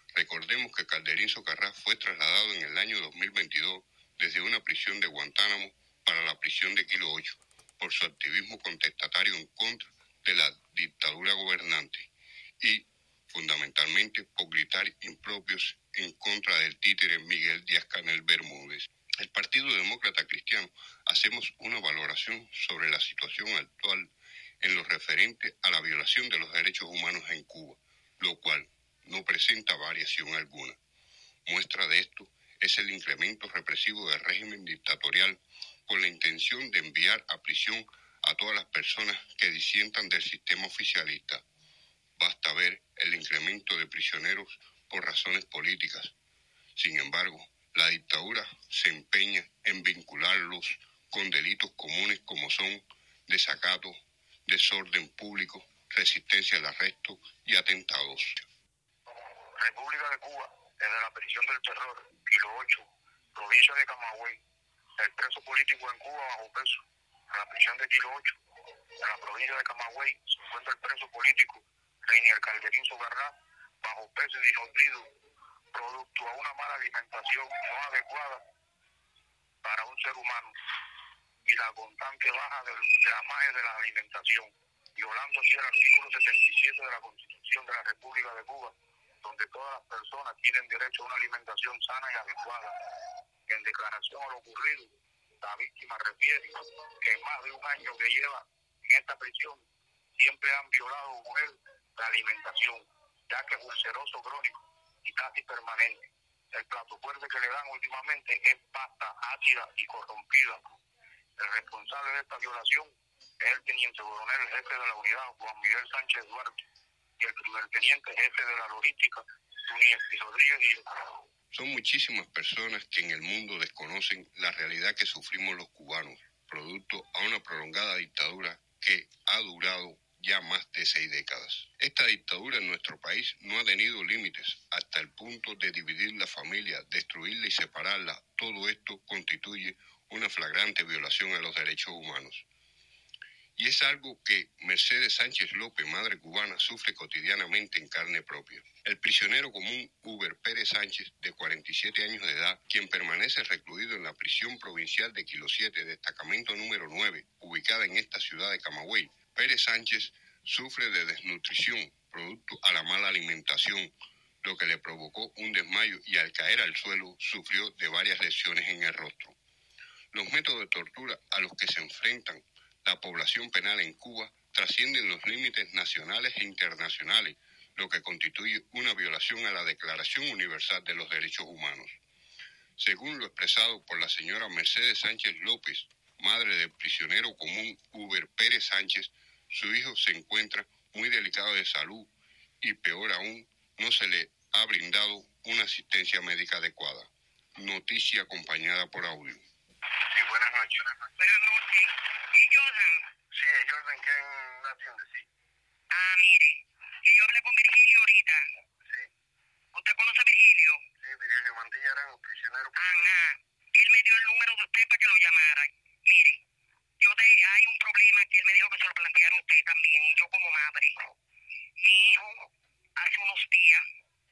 L: Recordemos que Calderín Socarrás fue trasladado en el año 2022 desde una prisión de Guantánamo para la prisión de Kilo 8 por su activismo contestatario en contra de la dictadura gobernante y fundamentalmente por gritar impropios en contra del títere Miguel Díaz-Canel Bermúdez. El Partido Demócrata Cristiano hacemos una valoración sobre la situación actual en lo referente a la violación de los derechos humanos en Cuba, lo cual no presenta variación alguna. Muestra de esto es el incremento represivo del régimen dictatorial con la intención de enviar a prisión a todas las personas que disientan del sistema oficialista. Basta ver el incremento de prisioneros por razones políticas. Sin embargo, la dictadura se empeña en vincularlos con delitos comunes como son desacato, desorden público, resistencia al arresto y atentados.
M: República de Cuba, desde la prisión del terror, Kilo 8, provincia de Camagüey, el preso político en Cuba bajo peso. En la prisión de Kilo 8, en la provincia de Camagüey, se encuentra el preso político Reinier Calderín Socarrás, bajo peso y desnutrido, producto a una mala alimentación no adecuada para un ser humano y la constante baja de la magia de la alimentación, violando así el artículo 77 de la Constitución de la República de Cuba, donde todas las personas tienen derecho a una alimentación sana y adecuada. En declaración a lo ocurrido, la víctima refiere que en más de un año que lleva en esta prisión siempre han violado con él la alimentación, ya que es ulceroso crónico y casi permanente. El plato fuerte que le dan últimamente es pasta ácida y corrompida. El responsable de esta violación es el teniente coronel jefe de la unidad, Juan Miguel Sánchez Duarte, y el primer teniente jefe de la logística, Tuniesti Rodríguez Díaz.
L: Son muchísimas personas que en el mundo desconocen la realidad que sufrimos los cubanos, producto a una prolongada dictadura que ha durado ya más de 6 décadas. Esta dictadura en nuestro país no ha tenido límites hasta el punto de dividir la familia, destruirla y separarla. Todo esto constituye una flagrante violación a los derechos humanos. Y es algo que Mercedes Sánchez López, madre cubana, sufre cotidianamente en carne propia. El prisionero común Uber Pérez Sánchez, de 47 años de edad, quien permanece recluido en la prisión provincial de Kilo 7, destacamento número 9, ubicada en esta ciudad de Camagüey. Pérez Sánchez sufre de desnutrición, producto a la mala alimentación, lo que le provocó un desmayo y al caer al suelo sufrió de varias lesiones en el rostro. Los métodos de tortura a los que se enfrentan la población penal en Cuba trascienden los límites nacionales e internacionales, lo que constituye una violación a la Declaración Universal de los Derechos Humanos. Según lo expresado por la señora Mercedes Sánchez López, madre del prisionero común Uber Pérez Sánchez, su hijo se encuentra muy delicado de salud y, peor aún, no se le ha brindado una asistencia médica adecuada. Noticia acompañada por audio.
M: Sí, buenas noches. Buenas noches. ¿Es Jordan? Sí, es Jordan, que en la tienda, sí. Ah, mire, yo hablé con Virgilio ahorita. Sí. ¿Usted conoce a Virgilio? Sí, Virgilio Mantilla era un prisionero. Él me dio el número de usted para que lo llamara. Mire, hay un problema que él me dijo que se lo planteara a usted también, y yo como madre. Mi hijo, hace unos días,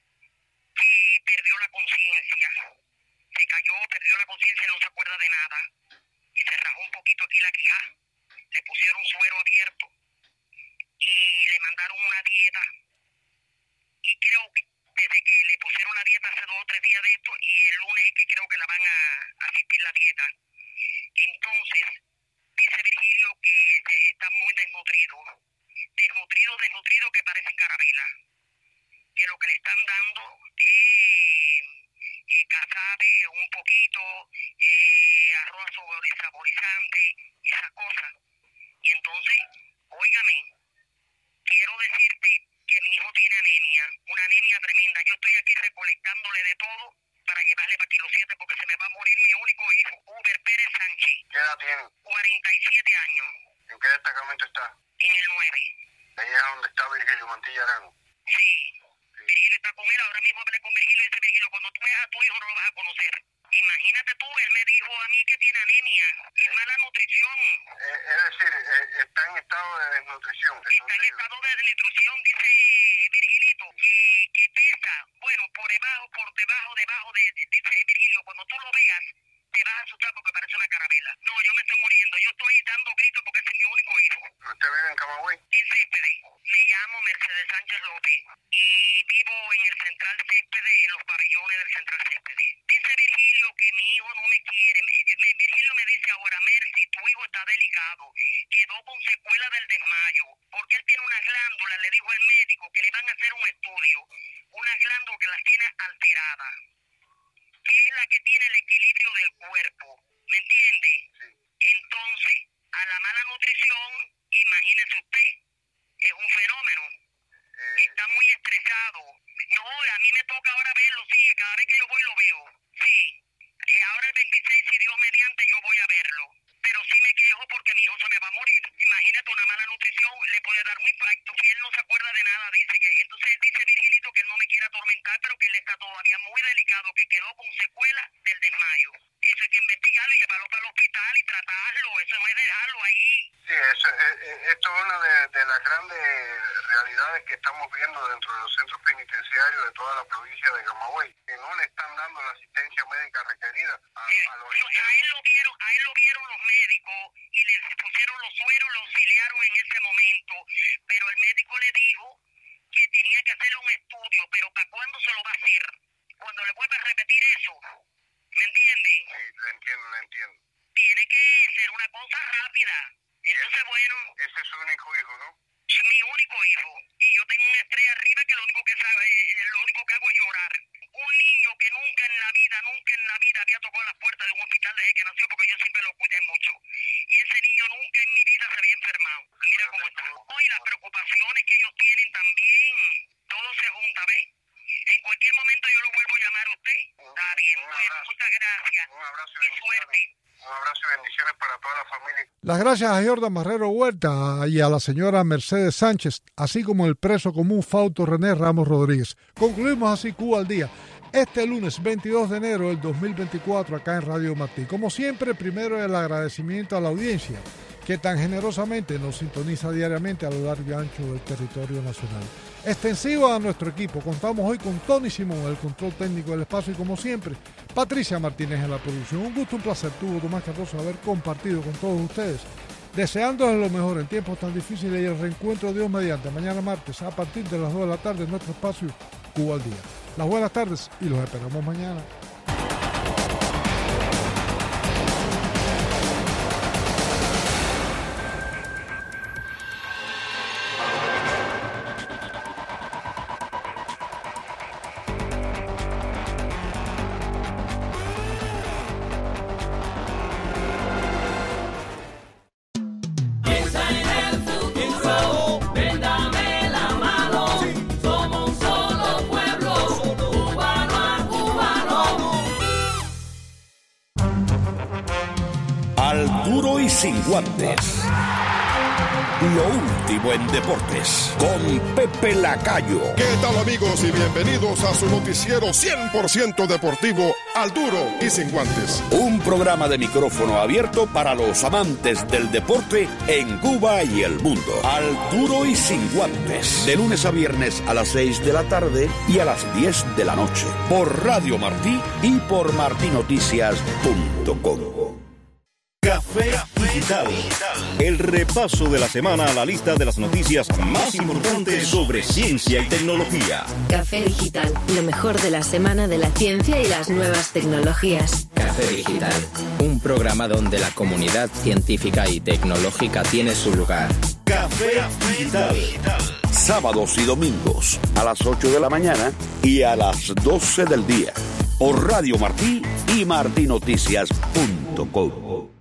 M: que perdió la conciencia. Se cayó, perdió la conciencia, no se acuerda de nada. Y se rajó un poquito aquí la quijada. Le pusieron suero abierto. Y le mandaron una dieta. Y creo que desde que le pusieron la dieta hace 2 o 3 días de esto, y el lunes es que creo que la van a asistir la dieta. Entonces, dice Virgilio que está muy desnutrido. Desnutrido que parece carabela. Que lo que le están dando es cazabe, un poquito, arroz saborizante, esas cosas. Y entonces, óigame, quiero decirte que mi hijo tiene anemia, una anemia tremenda. Yo estoy aquí recolectándole de todo para llevarle para Kilo 7 porque se me va a morir mi único hijo, Uber Pérez Sánchez. ¿Qué edad tiene? 47 años. ¿En qué destacamento está? En el 9. ¿Ahí es donde está Virgilio Mantilla Arango? Sí. Virgilio está con él, ahora mismo hablé con Virgilio y dice Virgilio, cuando tú veas a tu hijo no lo vas a conocer. Imagínate tú, él me dijo a mí que tiene anemia, es mala nutrición. Es decir, está en estado de desnutrición. Está en estado de desnutrición, dice Virgilito, que pesa. Bueno, por vas a asustar porque parece una carabela. No, yo me estoy muriendo. Yo estoy dando gritos porque ese es mi único hijo.
L: ¿Usted vive en Camagüey?
M: En Céspedes. Me llamo Mercedes Sánchez López y vivo en el Central Céspedes, en los pabellones del Central Céspedes. Dice Virgilio que mi hijo no me quiere. Virgilio me dice ahora, Mercy, tu hijo está delicado. Quedó con secuela del desmayo. Porque él tiene unas glándulas, le dijo el médico que le van a hacer un estudio. Unas glándulas que las tiene alteradas. Que es la que tiene el equilibrio del cuerpo. ¿Me entiende?
L: Sí.
M: Entonces, a la mala nutrición, imagínese usted, es un fenómeno. Está muy estresado. No, a mí me toca ahora verlo, sí, cada vez que yo voy lo veo. Sí. Ahora el 26, si Dios mediante, yo voy a verlo. Pero sí me quejo porque mi hijo se me va a morir. Imagínate, una mala nutrición le puede dar un impacto. Y él no se acuerda de nada, dice que. Entonces dice Virgilito que él no me quiere atormentar, pero que él está todavía muy delicado, que quedó con secuela del desmayo. Eso hay que investigarlo y llevarlo para el hospital y tratarlo. Eso no es dejarlo ahí.
L: Sí, esto es una de las grandes realidades que estamos viendo dentro de los centros penitenciarios de toda la provincia de Camagüey, que no le están dando la asistencia médica requerida a los
M: internos. A él lo vieron los médicos y le pusieron los sueros, lo auxiliaron en ese momento, pero el médico le dijo que tenía que hacerle un estudio, pero ¿para cuándo se lo va a hacer? Cuando le vuelva a repetir eso, ¿me entiende?
L: Sí, le entiendo.
M: Tiene que ser una cosa rápida. Entonces, bueno...
L: Ese es su único hijo, ¿no?
M: Es mi único hijo. Y yo tengo un estrés arriba que lo único que hago es llorar. Un niño que nunca en la vida había tocado las puertas de un hospital desde que nació, porque yo siempre lo cuidé mucho. Y ese niño nunca en mi vida se había enfermado. Mira cómo está. Y las preocupaciones que ellos tienen también, todo se junta, ¿ves? En cualquier momento yo lo vuelvo a llamar a usted. Está bien, bueno, muchas gracias.
L: Un abrazo
M: y suerte.
L: Un abrazo y bendiciones para toda la familia.
G: Las gracias a Jordan Marrero Huerta y a la señora Mercedes Sánchez, así como el preso común Fausto René Ramos Rodríguez. Concluimos así Cuba al Día. Este lunes 22 de enero del 2024 acá en Radio Martí. Como siempre, primero el agradecimiento a la audiencia que tan generosamente nos sintoniza diariamente a lo largo y ancho del territorio nacional. Extensivo a nuestro equipo, contamos hoy con Tony Simón, el control técnico del espacio, y como siempre, Patricia Martínez en la producción. Un gusto, un placer, Tomás Cardoso, haber compartido con todos ustedes, deseándoles lo mejor en tiempos tan difíciles y el reencuentro Dios mediante mañana martes a partir de las 2 de la tarde en nuestro espacio Cuba al Día. Las buenas tardes y los esperamos mañana.
N: Sin guantes. Lo último en deportes con Pepe Lacayo.
A: ¿Qué tal, amigos? Y bienvenidos a su noticiero 100% deportivo, Al Duro y Sin Guantes.
N: Un programa de micrófono abierto para los amantes del deporte en Cuba y el mundo. Al Duro y Sin Guantes. De lunes a viernes a las 6 de la tarde y a las 10 de la noche. Por Radio Martí y por martinoticias.com.
O: Café Digital. El repaso de la semana a la lista de las noticias más importantes sobre ciencia y tecnología.
P: Café Digital, lo mejor de la semana de la ciencia y las nuevas tecnologías.
Q: Café Digital, un programa donde la comunidad científica y tecnológica tiene su lugar.
O: Café Digital.
N: Sábados y domingos a las 8 de la mañana y a las 12 del día. Por Radio Martí y martinoticias.com.